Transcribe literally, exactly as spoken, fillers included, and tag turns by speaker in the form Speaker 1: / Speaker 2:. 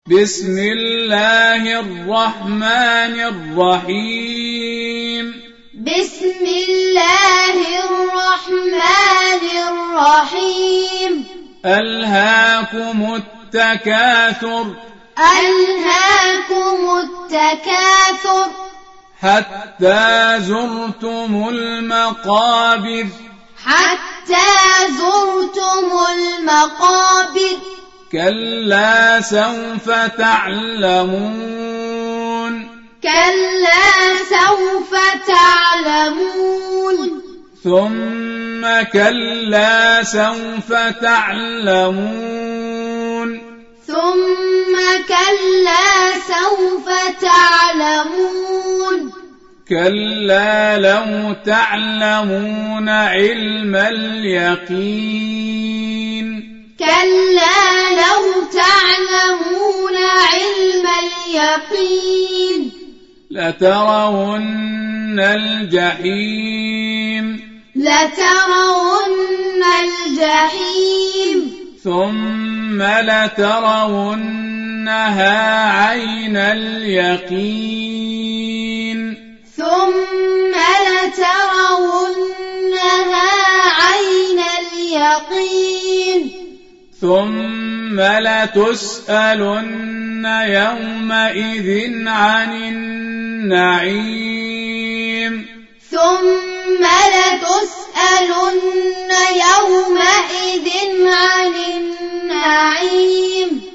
Speaker 1: بسم الله الرحمن الرحيم
Speaker 2: بسم الله الرحمن الرحيم
Speaker 1: ألهاكم التكاثر
Speaker 2: ألهاكم التكاثر
Speaker 1: حتى زرتم المقابر
Speaker 2: حتى زرتم المقابر
Speaker 1: كلا سوف تعلمون
Speaker 2: كلا سوف تعلمون
Speaker 1: ثم كلا سوف تعلمون
Speaker 2: ثم كلا سوف تعلمون
Speaker 1: كلا لو تعلمون علم اليقين
Speaker 2: كلا لو تعلمون علم اليقين
Speaker 1: لترون الجحيم
Speaker 2: لترون الجحيم
Speaker 1: ثم لترونها عين اليقين
Speaker 2: ثم لترونها عين اليقين
Speaker 1: ثم لتسألن يومئذ عن النعيم
Speaker 2: ثم لتسألن يومئذ عن النعيم